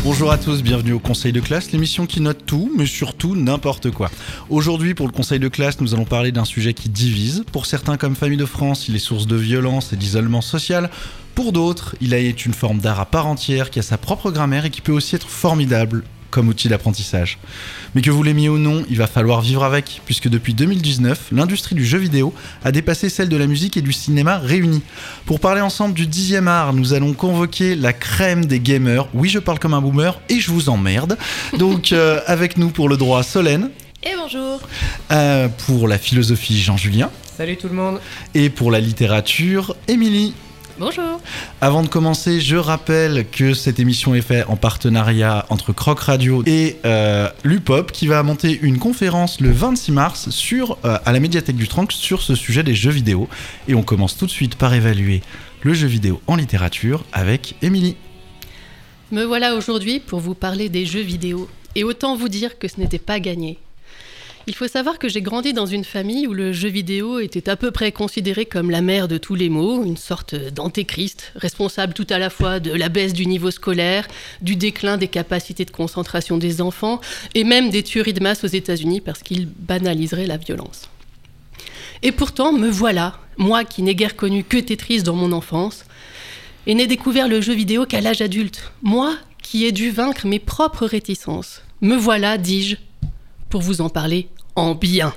Bonjour à tous, bienvenue au Conseil de classe, l'émission qui note tout, mais surtout n'importe quoi. Aujourd'hui, pour le Conseil de classe, nous allons parler d'un sujet qui divise. Pour certains, comme Famille de France, il est source de violence et d'isolement social. Pour d'autres, il est une forme d'art à part entière qui a sa propre grammaire et qui peut aussi être formidable comme outil d'apprentissage. Mais que vous l'aimiez ou non, il va falloir vivre avec, puisque depuis 2019, l'industrie du jeu vidéo a dépassé celle de la musique et du cinéma réunis. Pour parler ensemble du 10e art, nous allons convoquer la crème des gamers. Oui, je parle comme un boomer et je vous emmerde. Donc, avec nous pour le droit, Solène. Et bonjour. Pour la philosophie, Jean-Julien. Salut tout le monde. Et pour la littérature, Émilie. Bonjour. Avant de commencer, je rappelle que cette émission est faite en partenariat entre Croc Radio et l'UPOP qui va monter une conférence le 26 mars à la médiathèque du Tranc sur ce sujet des jeux vidéo. Et on commence tout de suite par évaluer le jeu vidéo en littérature avec Émilie. Me voilà aujourd'hui pour vous parler des jeux vidéo. Et autant vous dire que ce n'était pas gagné. Il faut savoir que j'ai grandi dans une famille où le jeu vidéo était à peu près considéré comme la mère de tous les maux, une sorte d'antéchrist, responsable tout à la fois de la baisse du niveau scolaire, du déclin des capacités de concentration des enfants, et même des tueries de masse aux États-Unis parce qu'il banaliserait la violence. Et pourtant, me voilà, moi qui n'ai guère connu que Tetris dans mon enfance, et n'ai découvert le jeu vidéo qu'à l'âge adulte. Moi qui ai dû vaincre mes propres réticences. Me voilà, dis-je, pour vous en parler en bien.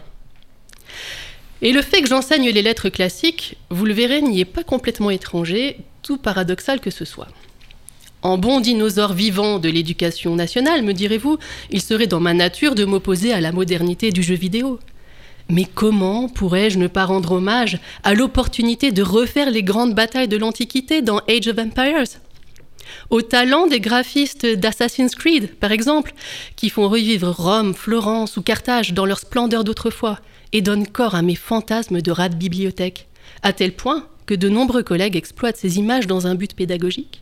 Et le fait que j'enseigne les lettres classiques, vous le verrez, n'y est pas complètement étranger, tout paradoxal que ce soit. En bon dinosaure vivant de l'éducation nationale, me direz-vous, il serait dans ma nature de m'opposer à la modernité du jeu vidéo. Mais comment pourrais-je ne pas rendre hommage à l'opportunité de refaire les grandes batailles de l'Antiquité dans Age of Empires ? Au talent des graphistes d'Assassin's Creed, par exemple, qui font revivre Rome, Florence ou Carthage dans leur splendeur d'autrefois et donnent corps à mes fantasmes de rat de bibliothèque, à tel point que de nombreux collègues exploitent ces images dans un but pédagogique.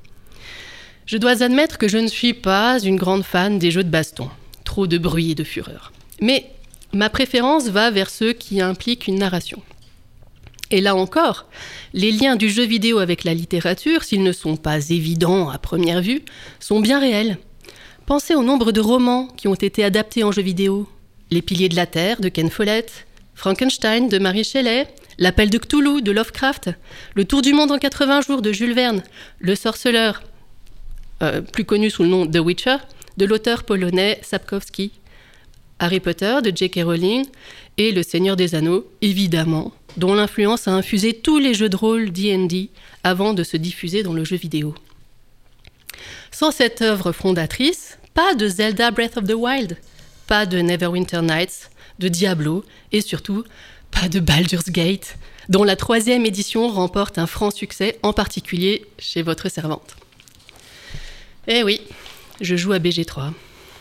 Je dois admettre que je ne suis pas une grande fan des jeux de baston, trop de bruit et de fureur. Mais ma préférence va vers ceux qui impliquent une narration. Et là encore, les liens du jeu vidéo avec la littérature, s'ils ne sont pas évidents à première vue, sont bien réels. Pensez au nombre de romans qui ont été adaptés en jeu vidéo. Les Piliers de la Terre de Ken Follett, Frankenstein de Mary Shelley, L'Appel de Cthulhu de Lovecraft, Le Tour du monde en 80 jours de Jules Verne, Le Sorceleur, plus connu sous le nom The Witcher, de l'auteur polonais Sapkowski, Harry Potter de J.K. Rowling et Le Seigneur des Anneaux, évidemment, dont l'influence a infusé tous les jeux de rôle D&D avant de se diffuser dans le jeu vidéo. Sans cette œuvre fondatrice, pas de Zelda Breath of the Wild, pas de Neverwinter Nights, de Diablo et surtout pas de Baldur's Gate, dont la 3e édition remporte un franc succès, en particulier chez votre servante. Eh oui, je joue à BG3.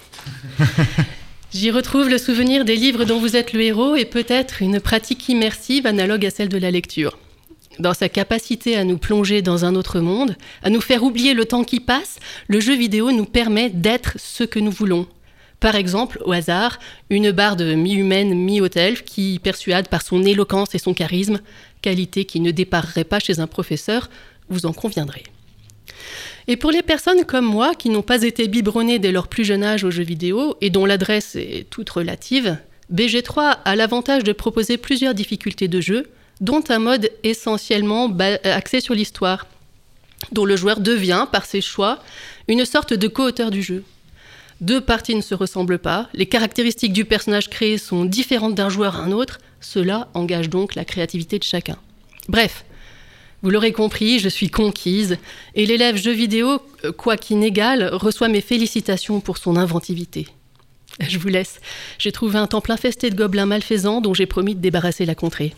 J'y retrouve le souvenir des livres dont vous êtes le héros et peut-être une pratique immersive analogue à celle de la lecture. Dans sa capacité à nous plonger dans un autre monde, à nous faire oublier le temps qui passe, le jeu vidéo nous permet d'être ce que nous voulons. Par exemple, au hasard, une barde mi-humaine, mi-haute elfe qui persuade par son éloquence et son charisme, qualité qui ne déparerait pas chez un professeur, vous en conviendrez. Et pour les personnes comme moi qui n'ont pas été biberonnées dès leur plus jeune âge aux jeux vidéo et dont l'adresse est toute relative, BG3 a l'avantage de proposer plusieurs difficultés de jeu, dont un mode essentiellement axé sur l'histoire, dont le joueur devient, par ses choix, une sorte de co-auteur du jeu. 2 parties ne se ressemblent pas, les caractéristiques du personnage créé sont différentes d'un joueur à un autre, cela engage donc la créativité de chacun. Bref, vous l'aurez compris, je suis conquise, et l'élève jeu vidéo, quoi qu'inégale, reçoit mes félicitations pour son inventivité. Je vous laisse, j'ai trouvé un temple infesté de gobelins malfaisants dont j'ai promis de débarrasser la contrée.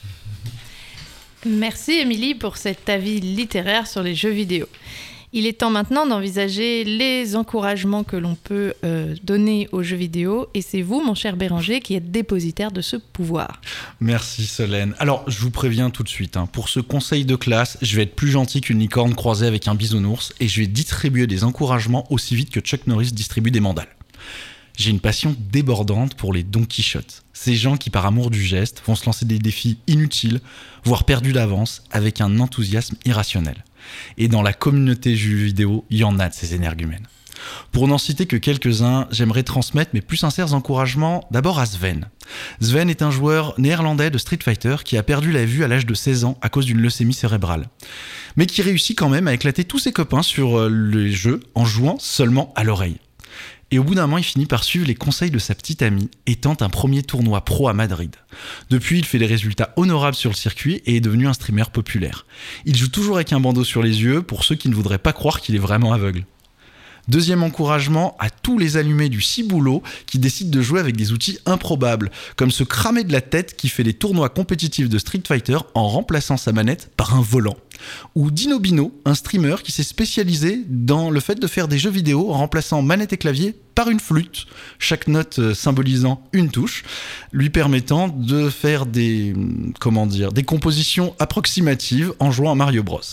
Merci Émilie pour cet avis littéraire sur les jeux vidéo. Il est temps maintenant d'envisager les encouragements que l'on peut donner aux jeux vidéo. Et c'est vous, mon cher Béranger, qui êtes dépositaire de ce pouvoir. Merci Solène. Alors, je vous préviens tout de suite, pour ce conseil de classe, je vais être plus gentil qu'une licorne croisée avec un bisounours et je vais distribuer des encouragements aussi vite que Chuck Norris distribue des mandales. J'ai une passion débordante pour les Don Quichotte. Ces gens qui, par amour du geste, vont se lancer des défis inutiles, voire perdus d'avance, avec un enthousiasme irrationnel. Et dans la communauté jeux vidéo, il y en a de ces énergumènes. Pour n'en citer que quelques-uns, j'aimerais transmettre mes plus sincères encouragements d'abord à Sven. Sven est un joueur néerlandais de Street Fighter qui a perdu la vue à l'âge de 16 ans à cause d'une leucémie cérébrale, mais qui réussit quand même à éclater tous ses copains sur les jeux en jouant seulement à l'oreille. Et au bout d'un moment, il finit par suivre les conseils de sa petite amie et tente un premier tournoi pro à Madrid. Depuis, il fait des résultats honorables sur le circuit et est devenu un streamer populaire. Il joue toujours avec un bandeau sur les yeux pour ceux qui ne voudraient pas croire qu'il est vraiment aveugle. Deuxième encouragement à tous les allumés du ciboulot qui décident de jouer avec des outils improbables, comme ce cramé de la tête qui fait des tournois compétitifs de Street Fighter en remplaçant sa manette par un volant. Ou Dinobino, un streamer qui s'est spécialisé dans le fait de faire des jeux vidéo en remplaçant manette et clavier par une flûte, chaque note symbolisant une touche, lui permettant de faire des compositions approximatives en jouant à Mario Bros.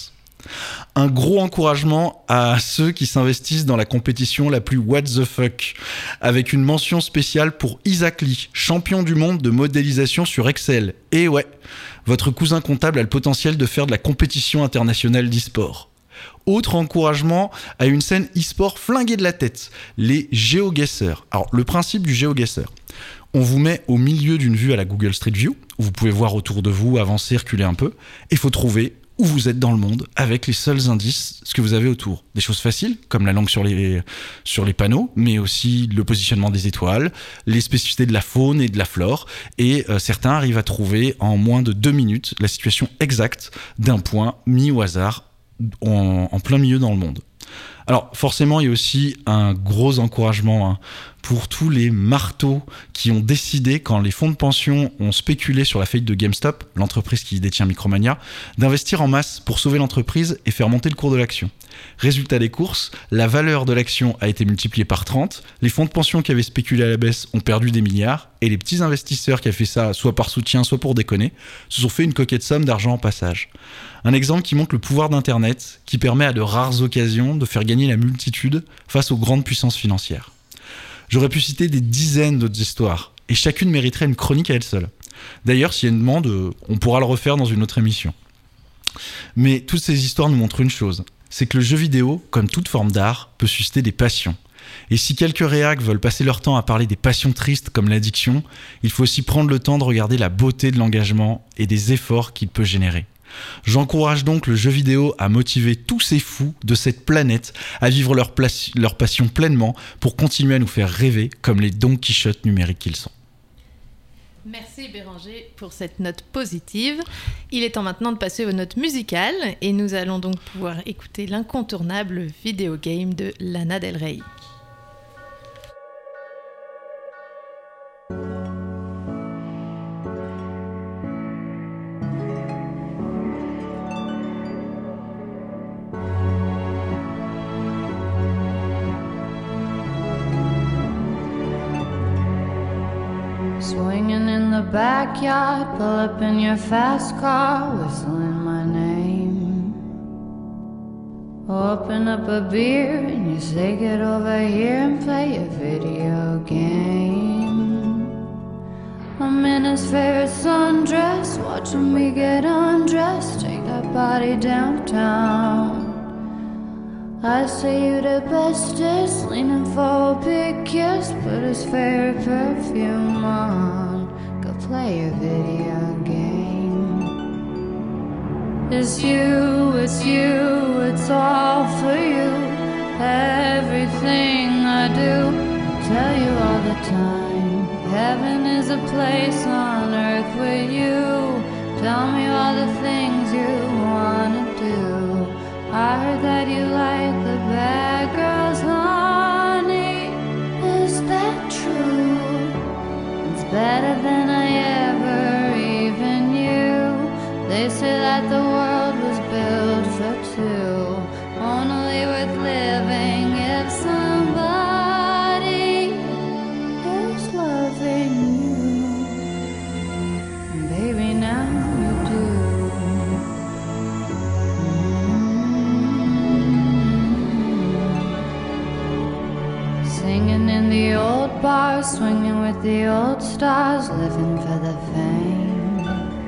Un gros encouragement à ceux qui s'investissent dans la compétition la plus what the fuck, avec une mention spéciale pour Isaac Lee, champion du monde de modélisation sur Excel. Et ouais, votre cousin comptable a le potentiel de faire de la compétition internationale d'e-sport. Autre encouragement à une scène e-sport flinguée de la tête, les GeoGuessrs. Alors, le principe du GeoGuessr, on vous met au milieu d'une vue à la Google Street View, où vous pouvez voir autour de vous, avancer, reculer un peu, et il faut trouver où vous êtes dans le monde avec les seuls indices, ce que vous avez autour. Des choses faciles, comme la langue sur les panneaux, mais aussi le positionnement des étoiles, les spécificités de la faune et de la flore, et certains arrivent à trouver en moins de 2 minutes la situation exacte d'un point mis au hasard en plein milieu dans le monde. Alors forcément, il y a aussi un gros encouragement pour tous les marteaux qui ont décidé, quand les fonds de pension ont spéculé sur la faillite de GameStop, l'entreprise qui détient Micromania, d'investir en masse pour sauver l'entreprise et faire monter le cours de l'action. Résultat des courses, la valeur de l'action a été multipliée par 30, les fonds de pension qui avaient spéculé à la baisse ont perdu des milliards, et les petits investisseurs qui avaient fait ça soit par soutien, soit pour déconner, se sont fait une coquette somme d'argent en passage. Un exemple qui montre le pouvoir d'Internet, qui permet à de rares occasions de faire gagner la multitude face aux grandes puissances financières. J'aurais pu citer des dizaines d'autres histoires, et chacune mériterait une chronique à elle seule. D'ailleurs, s'il y a une demande, on pourra le refaire dans une autre émission. Mais toutes ces histoires nous montrent une chose, c'est que le jeu vidéo, comme toute forme d'art, peut susciter des passions. Et si quelques réacs veulent passer leur temps à parler des passions tristes comme l'addiction, il faut aussi prendre le temps de regarder la beauté de l'engagement et des efforts qu'il peut générer. J'encourage donc le jeu vidéo à motiver tous ces fous de cette planète à vivre leur passion pleinement pour continuer à nous faire rêver comme les Don Quichotte numériques qu'ils sont. Merci Béranger pour cette note positive. Il est temps maintenant de passer aux notes musicales et nous allons donc pouvoir écouter l'incontournable Video Game de Lana Del Rey. Swinging in the backyard, pull up in your fast car, whistling my name. Open up a beer and you say get over here and play a video game. I'm in his favorite sundress, watching me get undressed, take that body downtown. I say you the bestest, leaning for a big kiss, put his favorite perfume on, go play a video game. It's you, it's all for you, everything I do, tell you all the time, heaven is a place on earth with you, tell me all the things you wanna do. I heard that you like the bad girls, honey. Is that true? It's better than I ever even knew. They say that the world was built for two, only worth living if somebody is loving you. Baby, now you do. Singing in the old bars, swinging with the old stars, living for the fame.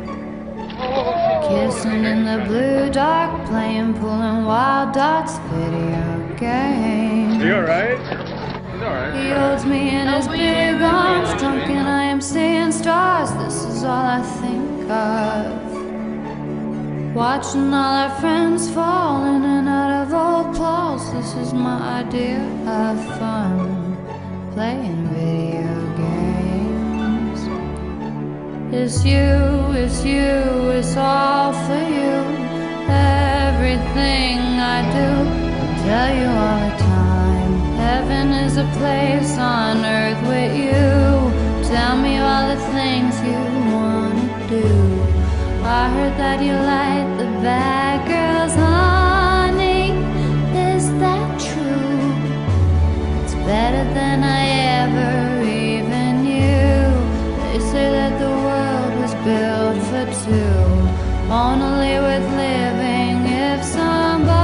Kissing in the blue dark, playing pool and wild dots, video game. You alright? He's alright. He holds me in his big arms, drunk, and I am seeing stars. This is all I think of. Watching all our friends fall in and out of old clothes. This is my idea of fun, playing video games. It's you, it's all for you. Everything I do, I'll tell you all the time. Heaven is a place on earth with you. Tell me all the things you wanna do. I heard that you like the bad girls, honey. Is that true? It's better than I ever even knew. They say that the world was built for two, only with living if somebody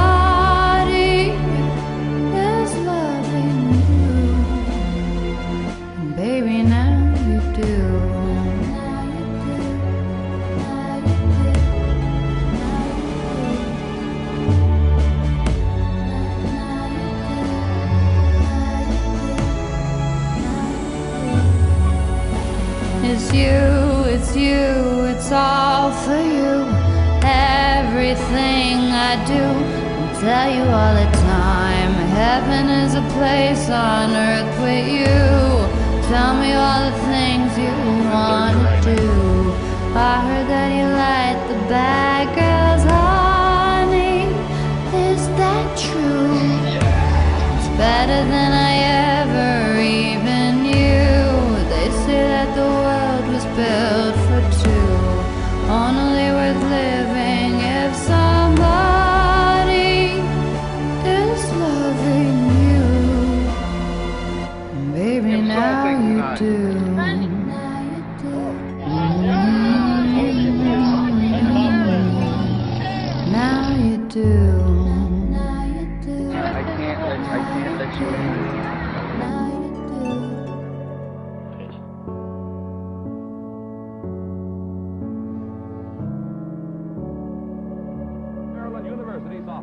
is loving you. And baby, now you do. It's you, it's all for you. Everything I do, I tell you all the time. Heaven is a place on earth with you. Tell me all the things you wanna do. I heard that you like the bad girls, honey. Is that true? It's better than I ever even knew. They say that the world was built for two, only worth living if somebody is loving you. And baby, now you do. Now you do. I can't let you in. Maryland University's off.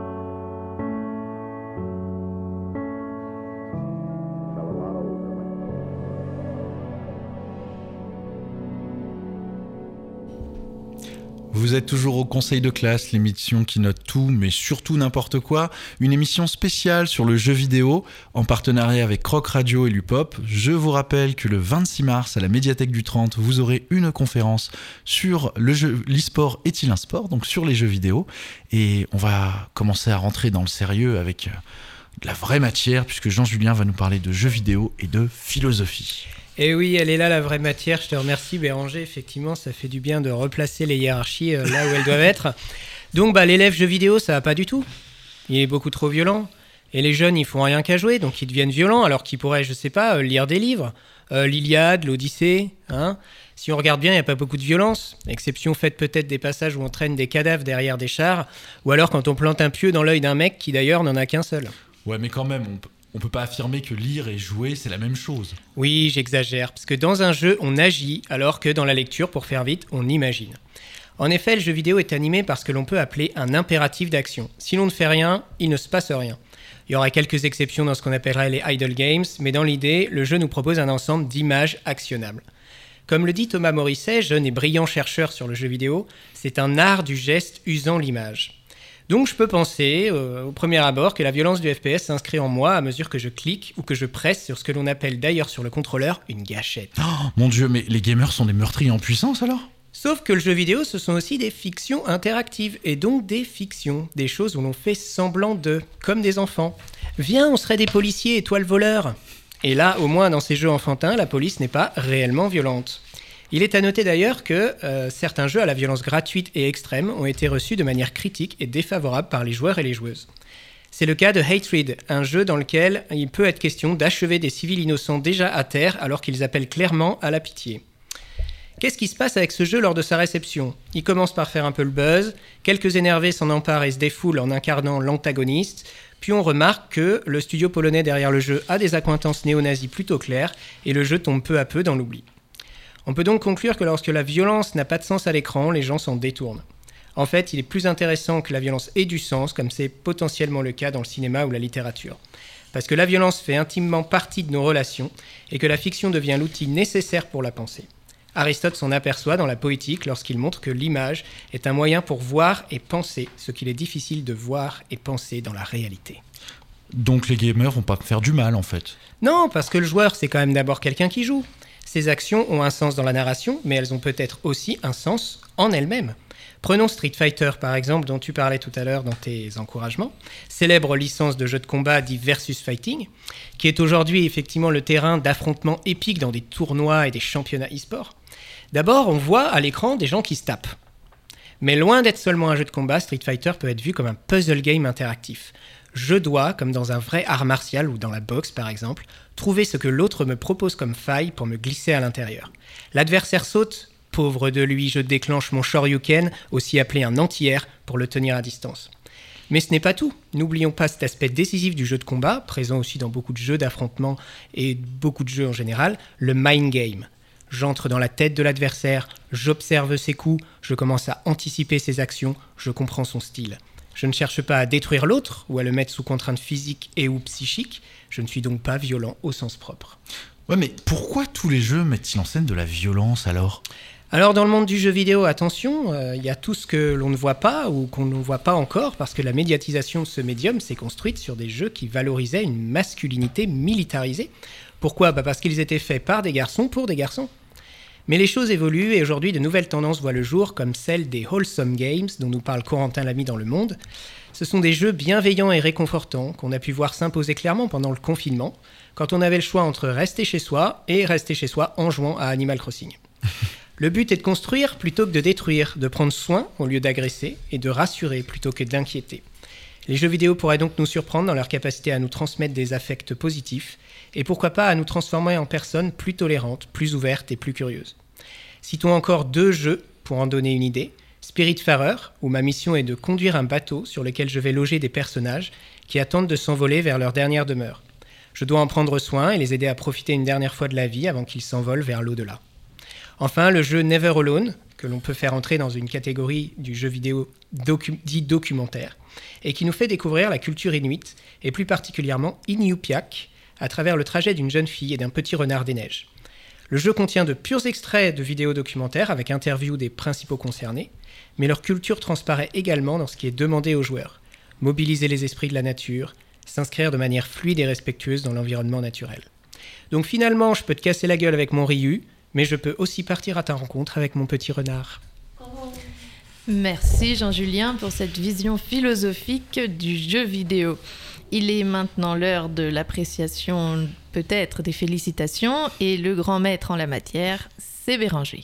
Vous êtes toujours au Conseil de classe, l'émission qui note tout, mais surtout n'importe quoi. Une émission spéciale sur le jeu vidéo, en partenariat avec Croc Radio et l'UPOP. Je vous rappelle que le 26 mars, à la médiathèque du 30, vous aurez une conférence sur l'e-sport est-il un sport, donc sur les jeux vidéo. Et on va commencer à rentrer dans le sérieux avec de la vraie matière, puisque Jean-Julien va nous parler de jeux vidéo et de philosophie. Et oui, elle est là la vraie matière, je te remercie Béranger, effectivement ça fait du bien de replacer les hiérarchies là où elles doivent être. Donc l'élève jeu vidéo ça va pas du tout, il est beaucoup trop violent, et les jeunes ils font rien qu'à jouer, donc ils deviennent violents alors qu'ils pourraient, je sais pas, lire des livres, l'Iliade, l'Odyssée, hein. Si on regarde bien il n'y a pas beaucoup de violence, exception faite peut-être des passages où on traîne des cadavres derrière des chars, ou alors quand on plante un pieu dans l'œil d'un mec qui d'ailleurs n'en a qu'un seul. Ouais mais quand même, on peut pas affirmer que lire et jouer, c'est la même chose. Oui, j'exagère, parce que dans un jeu, on agit, alors que dans la lecture, pour faire vite, on imagine. En effet, le jeu vidéo est animé par ce que l'on peut appeler un impératif d'action. Si l'on ne fait rien, il ne se passe rien. Il y aura quelques exceptions dans ce qu'on appellerait les idle games, mais dans l'idée, le jeu nous propose un ensemble d'images actionnables. Comme le dit Thomas Morisset, jeune et brillant chercheur sur le jeu vidéo, c'est un art du geste usant l'image. Donc je peux penser, au premier abord, que la violence du FPS s'inscrit en moi à mesure que je clique ou que je presse sur ce que l'on appelle d'ailleurs sur le contrôleur une gâchette. Oh, mon Dieu, mais les gamers sont des meurtriers en puissance alors ? Sauf que le jeu vidéo, ce sont aussi des fictions interactives, et donc des fictions, des choses où l'on fait semblant de, comme des enfants. Viens, on serait des policiers et toi le voleur. Et là, au moins dans ces jeux enfantins, la police n'est pas réellement violente. Il est à noter d'ailleurs que certains jeux à la violence gratuite et extrême ont été reçus de manière critique et défavorable par les joueurs et les joueuses. C'est le cas de Hatred, un jeu dans lequel il peut être question d'achever des civils innocents déjà à terre alors qu'ils appellent clairement à la pitié. Qu'est-ce qui se passe avec ce jeu lors de sa réception ? Il commence par faire un peu le buzz, quelques énervés s'en emparent et se défoulent en incarnant l'antagoniste, puis on remarque que le studio polonais derrière le jeu a des accointances néo-nazis plutôt claires et le jeu tombe peu à peu dans l'oubli. On peut donc conclure que lorsque la violence n'a pas de sens à l'écran, les gens s'en détournent. En fait, il est plus intéressant que la violence ait du sens, comme c'est potentiellement le cas dans le cinéma ou la littérature. parce que la violence fait intimement partie de nos relations et que la fiction devient l'outil nécessaire pour la pensée. Aristote s'en aperçoit dans la poétique lorsqu'il montre que l'image est un moyen pour voir et penser ce qu'il est difficile de voir et penser dans la réalité. Donc les gamers vont pas faire du mal en fait. Non, parce que le joueur, c'est quand même d'abord quelqu'un qui joue. Ses actions ont un sens dans la narration, mais elles ont peut-être aussi un sens en elles-mêmes. Prenons Street Fighter par exemple, dont tu parlais tout à l'heure dans tes encouragements, célèbre licence de jeu de combat dit versus fighting, qui est aujourd'hui effectivement le terrain d'affrontements épiques dans des tournois et des championnats e-sport. D'abord, on voit à l'écran des gens qui se tapent. Mais loin d'être seulement un jeu de combat, Street Fighter peut être vu comme un puzzle game interactif. Je dois, comme dans un vrai art martial ou dans la boxe par exemple, trouver ce que l'autre me propose comme faille pour me glisser à l'intérieur. L'adversaire saute, pauvre de lui, je déclenche mon Shoryuken, aussi appelé un anti-air, pour le tenir à distance. Mais ce n'est pas tout. N'oublions pas cet aspect décisif du jeu de combat, présent aussi dans beaucoup de jeux d'affrontement et beaucoup de jeux en général, le mind game. J'entre dans la tête de l'adversaire, j'observe ses coups, je commence à anticiper ses actions, je comprends son style. Je ne cherche pas à détruire l'autre ou à le mettre sous contrainte physique et ou psychique, je ne suis donc pas violent au sens propre. Ouais, mais pourquoi tous les jeux mettent-ils en scène de la violence alors ? Alors dans le monde du jeu vidéo, attention, il y a tout ce que l'on ne voit pas ou qu'on ne voit pas encore parce que la médiatisation de ce médium s'est construite sur des jeux qui valorisaient une masculinité militarisée. Pourquoi ? Parce qu'ils étaient faits par des garçons pour des garçons. Mais les choses évoluent et aujourd'hui de nouvelles tendances voient le jour comme celle des wholesome games dont nous parle Corentin Lamy dans Le Monde. Ce sont des jeux bienveillants et réconfortants qu'on a pu voir s'imposer clairement pendant le confinement quand on avait le choix entre rester chez soi et rester chez soi en jouant à Animal Crossing. Le but est de construire plutôt que de détruire, de prendre soin au lieu d'agresser et de rassurer plutôt que d'inquiéter. Les jeux vidéo pourraient donc nous surprendre dans leur capacité à nous transmettre des affects positifs et pourquoi pas à nous transformer en personnes plus tolérantes, plus ouvertes et plus curieuses. Citons encore 2 jeux pour en donner une idée. Spiritfarer, où ma mission est de conduire un bateau sur lequel je vais loger des personnages qui attendent de s'envoler vers leur dernière demeure. Je dois en prendre soin et les aider à profiter une dernière fois de la vie avant qu'ils s'envolent vers l'au-delà. Enfin, le jeu Never Alone, que l'on peut faire entrer dans une catégorie du jeu vidéo dit documentaire, et qui nous fait découvrir la culture inuite, et plus particulièrement Inupiaq, à travers le trajet d'une jeune fille et d'un petit renard des neiges. Le jeu contient de purs extraits de vidéos documentaires avec interviews des principaux concernés, mais leur culture transparaît également dans ce qui est demandé aux joueurs. Mobiliser les esprits de la nature, s'inscrire de manière fluide et respectueuse dans l'environnement naturel. Donc finalement, je peux te casser la gueule avec mon Ryu, mais je peux aussi partir à ta rencontre avec mon petit renard. Merci Jean-Julien pour cette vision philosophique du jeu vidéo. Il est maintenant l'heure de l'appréciation, peut-être des félicitations, et le grand maître en la matière, c'est Béranger.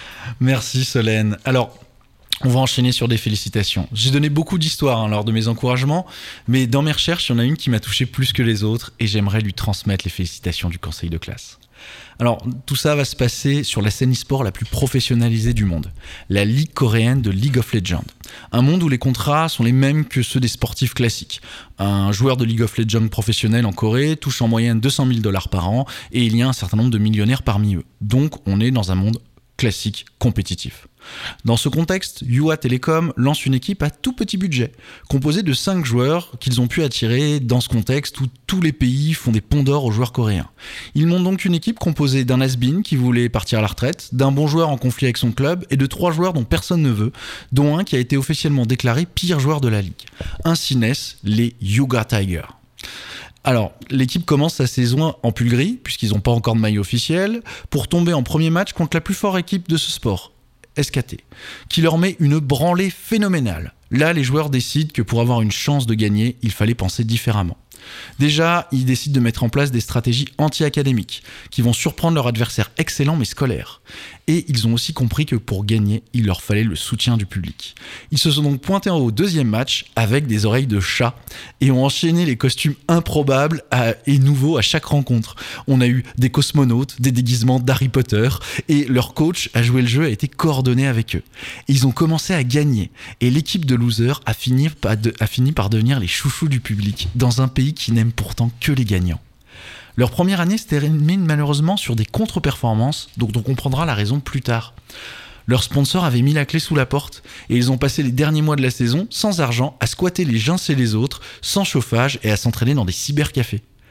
Merci Solène. Alors, on va enchaîner sur des félicitations. J'ai donné beaucoup d'histoires lors de mes encouragements, mais dans mes recherches, il y en a une qui m'a touché plus que les autres et j'aimerais lui transmettre les félicitations du conseil de classe. Alors, tout ça va se passer sur la scène e-sport la plus professionnalisée du monde, la Ligue coréenne de League of Legends. Un monde où les contrats sont les mêmes que ceux des sportifs classiques. Un joueur de League of Legends professionnel en Corée touche en moyenne 200 000 $ par an et il y a un certain nombre de millionnaires parmi eux. Donc, on est dans un monde classique, compétitif. Dans ce contexte, Yuhua Telecom lance une équipe à tout petit budget, composée de 5 joueurs qu'ils ont pu attirer dans ce contexte où tous les pays font des ponts d'or aux joueurs coréens. Ils montent donc une équipe composée d'un has-been qui voulait partir à la retraite, d'un bon joueur en conflit avec son club et de 3 joueurs dont personne ne veut, dont un qui a été officiellement déclaré pire joueur de la ligue. Ainsi naissent les Yuga Tigers. Alors, l'équipe commence sa saison en pull gris, puisqu'ils n'ont pas encore de maillot officiel, pour tomber en premier match contre la plus forte équipe de ce sport, SKT, qui leur met une branlée phénoménale. Là, les joueurs décident que pour avoir une chance de gagner, il fallait penser différemment. Déjà, ils décident de mettre en place des stratégies anti-académiques, qui vont surprendre leur adversaire excellent mais scolaire. Et ils ont aussi compris que pour gagner, il leur fallait le soutien du public. Ils se sont donc pointés au 2e match avec des oreilles de chat et ont enchaîné les costumes improbables et nouveaux à chaque rencontre. On a eu des cosmonautes, des déguisements d'Harry Potter et leur coach a joué le jeu, a été coordonné avec eux. Et ils ont commencé à gagner et l'équipe de losers a fini par devenir les chouchous du public dans un pays qui n'aime pourtant que les gagnants. Leur première année se termine malheureusement sur des contre-performances, dont on comprendra la raison plus tard. Leurs sponsors avaient mis la clé sous la porte et ils ont passé les derniers mois de la saison sans argent à squatter les uns chez les autres, sans chauffage et à s'entraîner dans des cybercafés.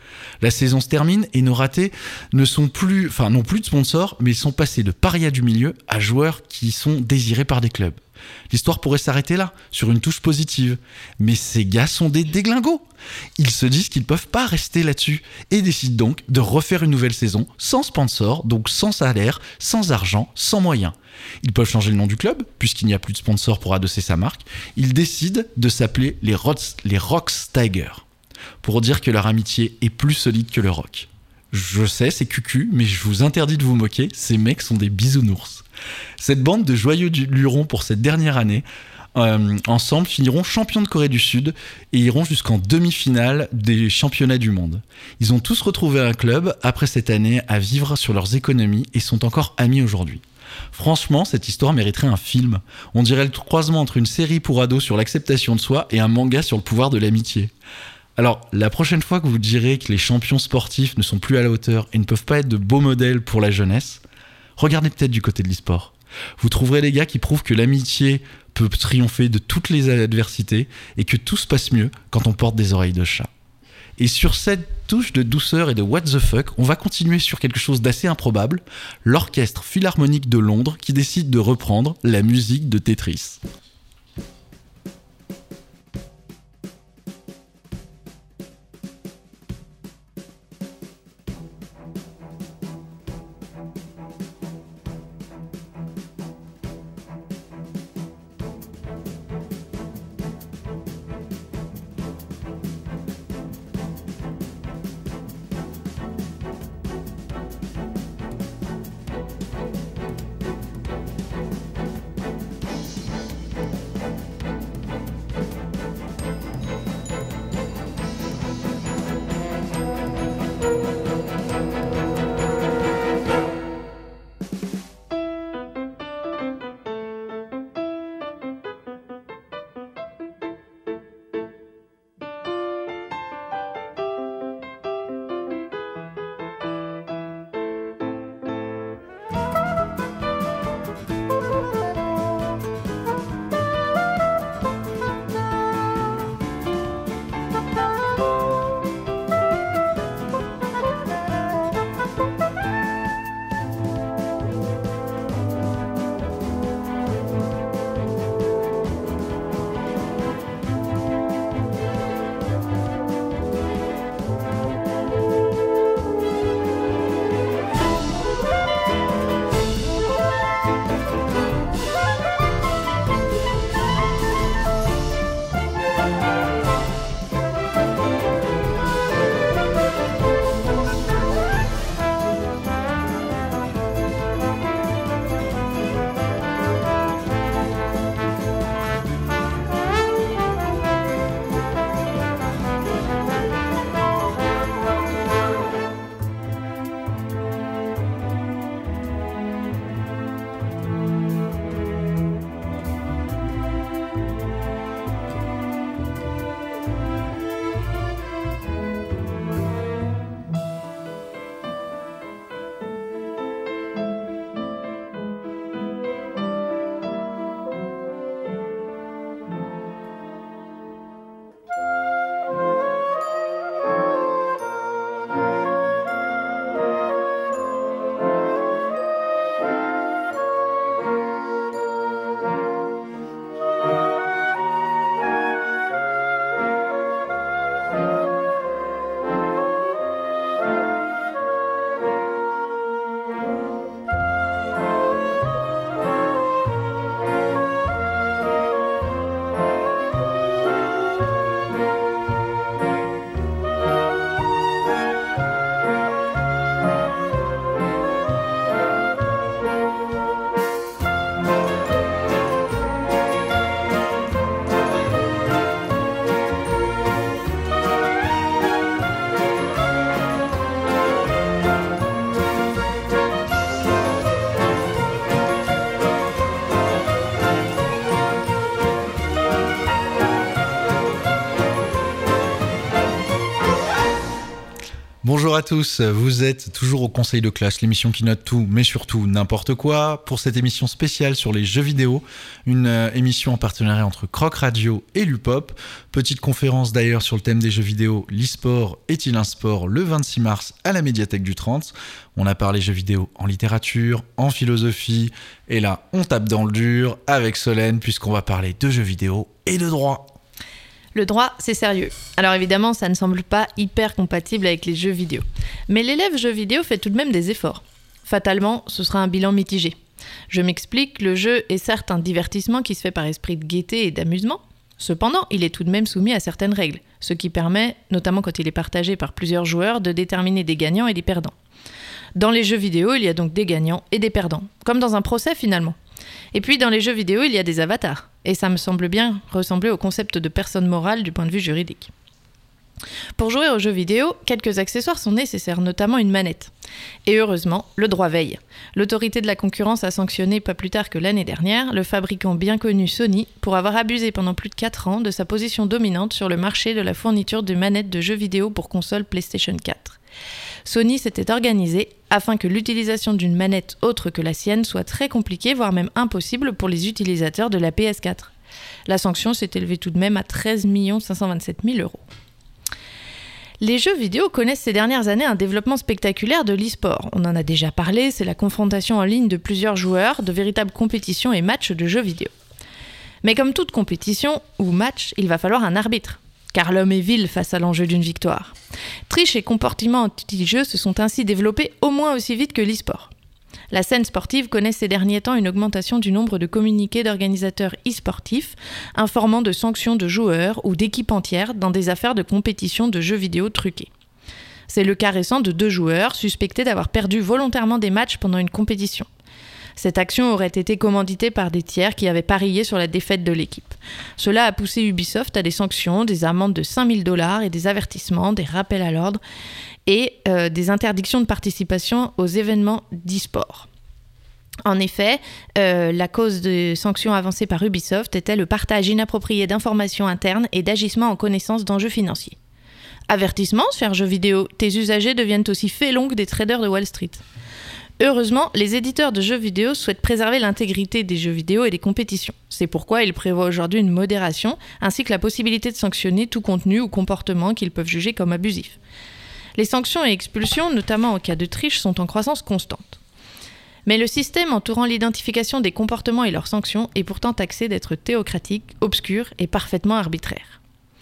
La saison se termine et nos ratés n'ont plus de sponsors, mais ils sont passés de parias du milieu à joueurs qui sont désirés par des clubs. L'histoire pourrait s'arrêter là, sur une touche positive. Mais ces gars sont des déglingos. Ils se disent qu'ils ne peuvent pas rester là-dessus et décident donc de refaire une nouvelle saison sans sponsor, donc sans salaire, sans argent, sans moyens. Ils peuvent changer le nom du club, puisqu'il n'y a plus de sponsor pour adosser sa marque. Ils décident de s'appeler les Rocks Tigers, pour dire que leur amitié est plus solide que le rock. Je sais, c'est cucu, mais je vous interdis de vous moquer, ces mecs sont des bisounours. Cette bande de joyeux lurons pour cette dernière année, ensemble finiront champions de Corée du Sud et iront jusqu'en demi-finale des championnats du monde. Ils ont tous retrouvé un club après cette année à vivre sur leurs économies et sont encore amis aujourd'hui. Franchement, cette histoire mériterait un film. On dirait le croisement entre une série pour ados sur l'acceptation de soi et un manga sur le pouvoir de l'amitié. Alors, la prochaine fois que vous direz que les champions sportifs ne sont plus à la hauteur et ne peuvent pas être de beaux modèles pour la jeunesse, regardez peut-être du côté de l'e-sport. Vous trouverez les gars qui prouvent que l'amitié peut triompher de toutes les adversités et que tout se passe mieux quand on porte des oreilles de chat. Et sur cette touche de douceur et de what the fuck, on va continuer sur quelque chose d'assez improbable, l'Orchestre Philharmonique de Londres qui décide de reprendre la musique de Tetris. Bonjour à tous, vous êtes toujours au Conseil de classe, l'émission qui note tout, mais surtout n'importe quoi, pour cette émission spéciale sur les jeux vidéo, une émission en partenariat entre Croc Radio et l'UPOP. Petite conférence d'ailleurs sur le thème des jeux vidéo, l'e-sport est-il un sport, le 26 mars à la médiathèque du 30. On a parlé jeux vidéo en littérature, en philosophie, et là on tape dans le dur avec Solène puisqu'on va parler de jeux vidéo et de droit. Le droit, c'est sérieux. Alors évidemment, ça ne semble pas hyper compatible avec les jeux vidéo. Mais l'élève jeux vidéo fait tout de même des efforts. Fatalement, ce sera un bilan mitigé. Je m'explique, le jeu est certes un divertissement qui se fait par esprit de gaieté et d'amusement. Cependant, il est tout de même soumis à certaines règles, ce qui permet, notamment quand il est partagé par plusieurs joueurs, de déterminer des gagnants et des perdants. Dans les jeux vidéo, il y a donc des gagnants et des perdants, comme dans un procès finalement. Et puis dans les jeux vidéo, il y a des avatars. Et ça me semble bien ressembler au concept de personne morale du point de vue juridique. Pour jouer aux jeux vidéo, quelques accessoires sont nécessaires, notamment une manette. Et heureusement, le droit veille. L'autorité de la concurrence a sanctionné pas plus tard que l'année dernière le fabricant bien connu Sony pour avoir abusé pendant plus de 4 ans de sa position dominante sur le marché de la fourniture de manettes de jeux vidéo pour console PlayStation 4. Sony s'était organisé afin que l'utilisation d'une manette autre que la sienne soit très compliquée, voire même impossible pour les utilisateurs de la PS4. La sanction s'est élevée tout de même à 13 527 000 €. Les jeux vidéo connaissent ces dernières années un développement spectaculaire de l'e-sport. On en a déjà parlé, c'est la confrontation en ligne de plusieurs joueurs, de véritables compétitions et matchs de jeux vidéo. Mais comme toute compétition ou match, il va falloir un arbitre. Car l'homme est vil face à l'enjeu d'une victoire. Triche et comportements anti-jeu se sont ainsi développés au moins aussi vite que l'e-sport. La scène sportive connaît ces derniers temps une augmentation du nombre de communiqués d'organisateurs e-sportifs informant de sanctions de joueurs ou d'équipes entières dans des affaires de compétition de jeux vidéo truqués. C'est le cas récent de 2 joueurs suspectés d'avoir perdu volontairement des matchs pendant une compétition. Cette action aurait été commanditée par des tiers qui avaient parié sur la défaite de l'équipe. Cela a poussé Ubisoft à des sanctions, des amendes de 5 000 $ et des avertissements, des rappels à l'ordre et des interdictions de participation aux événements d'e-sport. En effet, la cause de sanctions avancées par Ubisoft était le partage inapproprié d'informations internes et d'agissements en connaissance d'enjeux financiers. Avertissement, cher jeu vidéo, tes usagers deviennent aussi félons que des traders de Wall Street. Heureusement, les éditeurs de jeux vidéo souhaitent préserver l'intégrité des jeux vidéo et des compétitions. C'est pourquoi ils prévoient aujourd'hui une modération, ainsi que la possibilité de sanctionner tout contenu ou comportement qu'ils peuvent juger comme abusif. Les sanctions et expulsions, notamment en cas de triche, sont en croissance constante. Mais le système entourant l'identification des comportements et leurs sanctions est pourtant taxé d'être théocratique, obscur et parfaitement arbitraire.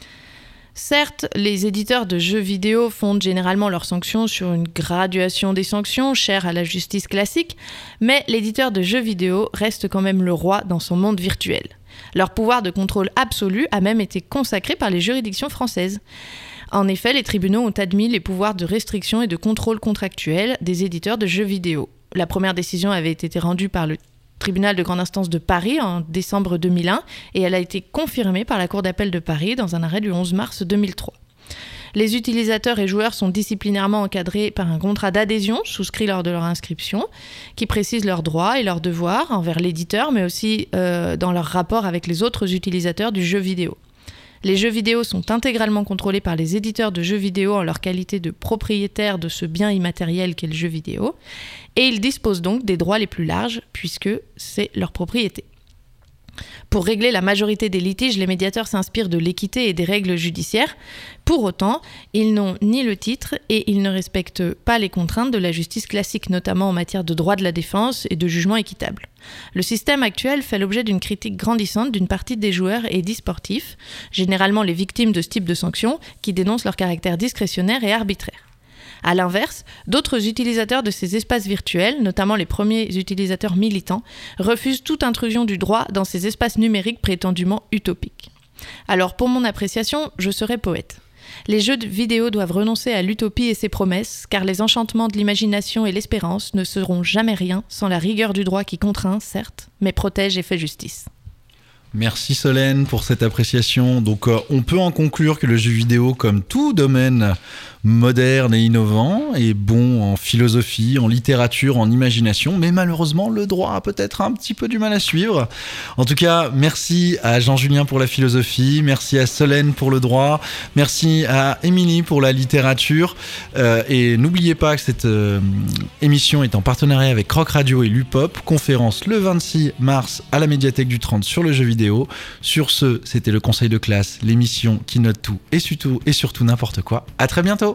Certes, les éditeurs de jeux vidéo fondent généralement leurs sanctions sur une graduation des sanctions, chère à la justice classique, mais l'éditeur de jeux vidéo reste quand même le roi dans son monde virtuel. Leur pouvoir de contrôle absolu a même été consacré par les juridictions françaises. En effet, les tribunaux ont admis les pouvoirs de restriction et de contrôle contractuel des éditeurs de jeux vidéo. La première décision avait été rendue par le tribunal de grande instance de Paris en décembre 2001 et elle a été confirmée par la Cour d'appel de Paris dans un arrêt du 11 mars 2003. Les utilisateurs et joueurs sont disciplinairement encadrés par un contrat d'adhésion souscrit lors de leur inscription qui précise leurs droits et leurs devoirs envers l'éditeur mais aussi dans leur rapport avec les autres utilisateurs du jeu vidéo. Les jeux vidéo sont intégralement contrôlés par les éditeurs de jeux vidéo en leur qualité de propriétaires de ce bien immatériel qu'est le jeu vidéo, et ils disposent donc des droits les plus larges, puisque c'est leur propriété. Pour régler la majorité des litiges, les médiateurs s'inspirent de l'équité et des règles judiciaires. Pour autant, ils n'ont ni le titre et ils ne respectent pas les contraintes de la justice classique, notamment en matière de droit de la défense et de jugement équitable. Le système actuel fait l'objet d'une critique grandissante d'une partie des joueurs et d'e-sportifs, généralement les victimes de ce type de sanctions, qui dénoncent leur caractère discrétionnaire et arbitraire. A l'inverse, d'autres utilisateurs de ces espaces virtuels, notamment les premiers utilisateurs militants, refusent toute intrusion du droit dans ces espaces numériques prétendument utopiques. Alors pour mon appréciation, je serai poète. Les jeux de vidéo doivent renoncer à l'utopie et ses promesses, car les enchantements de l'imagination et l'espérance ne seront jamais rien sans la rigueur du droit qui contraint, certes, mais protège et fait justice. Merci Solène pour cette appréciation. Donc on peut en conclure que le jeu vidéo, comme tout domaine moderne et innovant, et bon en philosophie, en littérature, en imagination, mais malheureusement, le droit a peut-être un petit peu du mal à suivre. En tout cas, merci à Jean-Julien pour la philosophie, merci à Solène pour le droit, merci à Émilie pour la littérature, et n'oubliez pas que cette émission est en partenariat avec Rock Radio et l'UPOP, conférence le 26 mars à la médiathèque du 30 sur le jeu vidéo. Sur ce, c'était le conseil de classe, l'émission qui note tout et surtout n'importe quoi. À très bientôt.